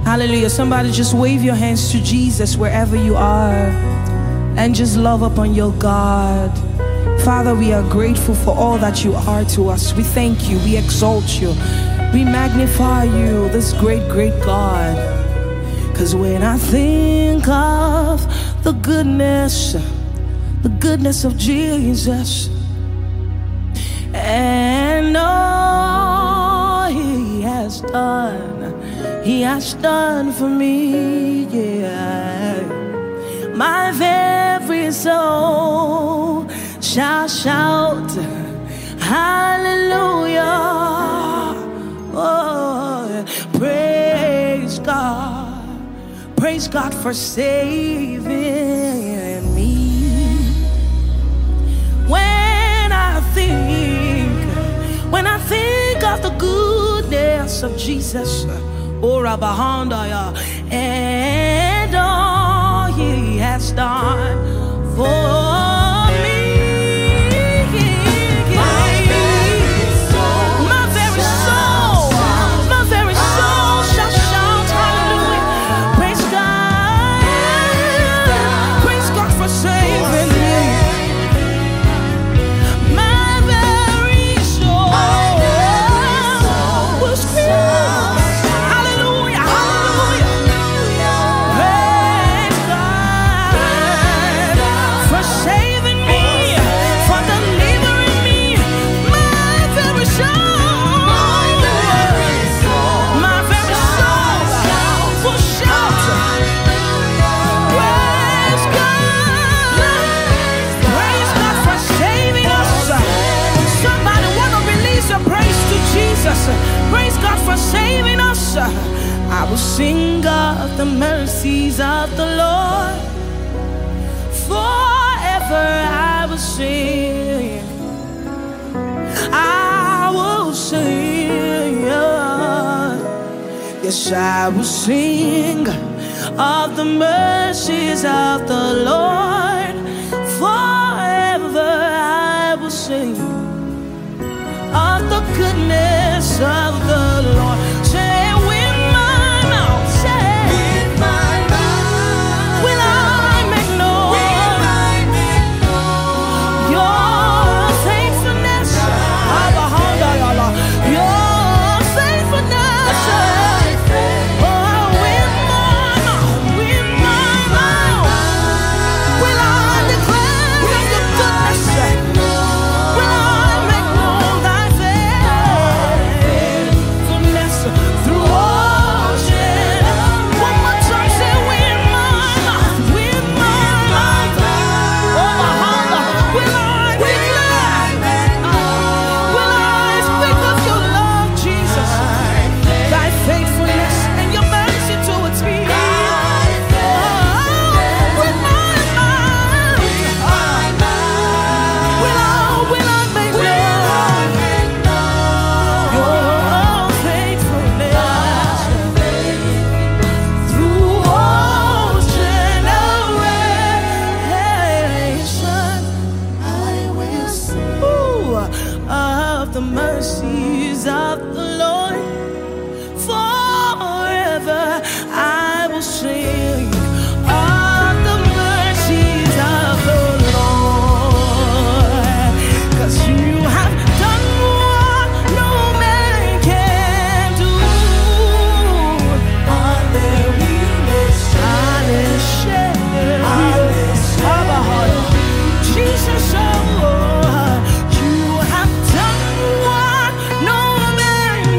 Hallelujah. Somebody just wave your hands to Jesus wherever you are and just love upon your God. Father, we are grateful for all that you are to us. We thank you. We exalt you. We magnify you, this great, great God. Because when I think of the goodness of Jesus and all he has done for me, yeah. My very soul shall shout hallelujah. Oh, praise God for saving me. When I think of the goodness of Jesus, oh Rabbahandaya, and all he has done for praise God for saving us. I will sing of the mercies of the Lord. Forever I will sing. I will sing. Yes, I will sing of the mercies of the Lord. Forever I will sing of the goodness of the Lord. Say with my mouth, say with my mouth, will I make known your faithfulness, your faithfulness. Oh, with my mouth will I declare your goodness. Will I make known thy faithfulness through all generations? One more time, say with my mouth, oh my heart, will I declare? Will I speak of your love, Jesus, thy faithfulness and your mercy towards me? With my mouth, will I make known your faithfulness through all generations? I will sing of the mercies of the Lord. Forever I will sing of the mercies of the Lord. 'Cause you have done what no man can do. Jesus, oh, you have done what no man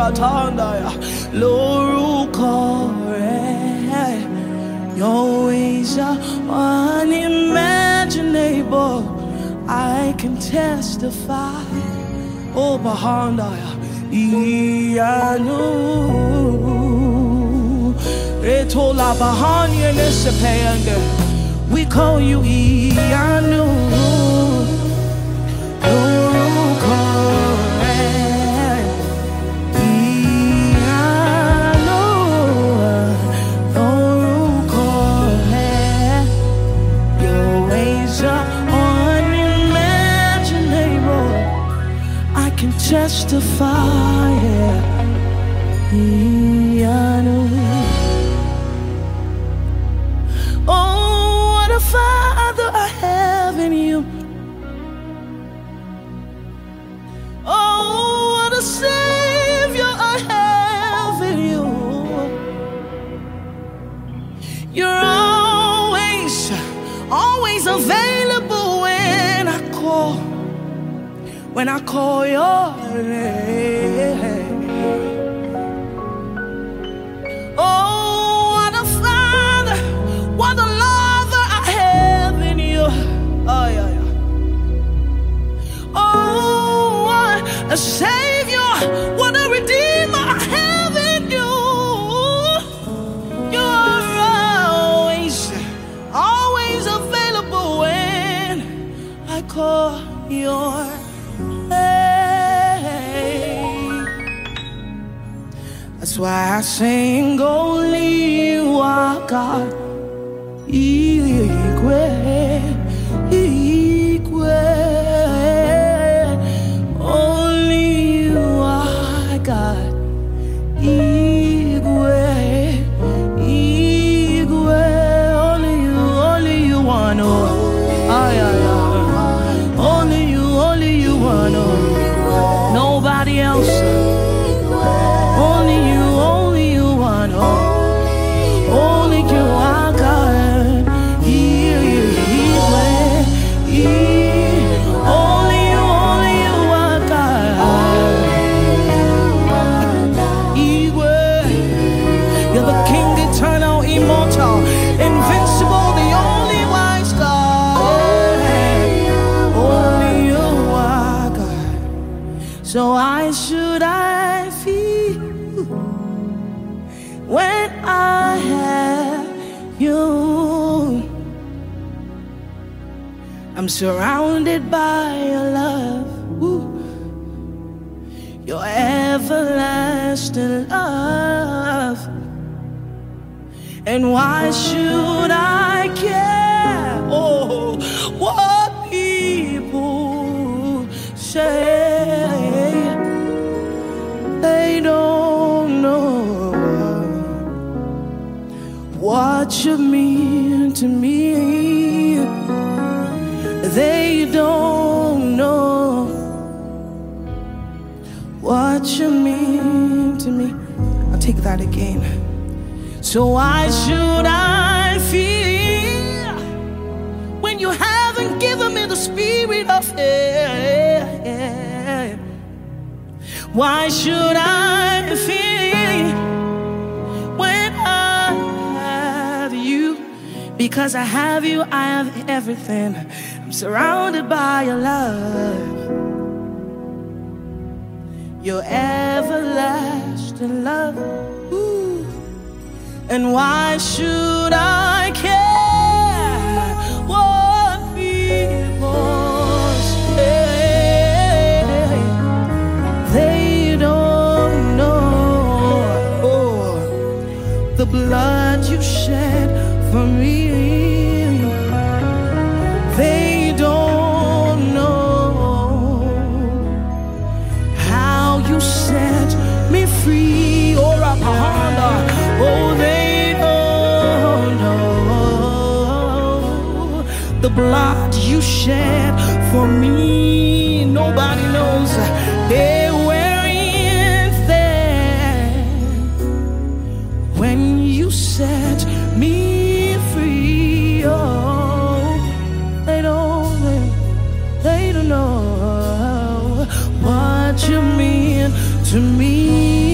Tandaya, Lorukore. Your ways are unimaginable. I can testify. Oh, Bahandaya, Ianu. Etola Bahanya Nesepayanga. We call you Ianu. Testify, oh, what a Father I have in you. Oh, what a Savior I have in you. You're always available when I call. When I call your name. Oh, what a Father, what a lover I have in you. Oh, yeah, yeah. Oh, what a Savior, what a Redeemer I have in you. You are always available when I call your name. That's why I sing, only you are God. Igwe, Igwe. Only you are God. Igwe, Igwe. Only you want to. Ay, ay, ay. Only you want to. Nobody else. Only you want to. Only you are God. Only you are God. You're the King, eternal, immortal, invincible, the only wise God. Only you are God. So why should I fear when I have you? I'm surrounded by your love. Woo. Your everlasting love. And why should I care? Oh, what people say. They don't know what you mean to me. They don't know what you mean to me. I'll take that again. So why should I fear when you haven't given me the spirit of fear? Why should I fear when I have you? Because I have you, I have everything. I'm surrounded by your love. Your everlasting love. Ooh. And why should I care what people say? They don't know the blood you shed for me. They don't know how you set me free. Oh, Rapahanda. Oh, they don't know the blood you shed for me. Nobody knows. They weren't there when you set me free. Oh, they don't know what you mean to me.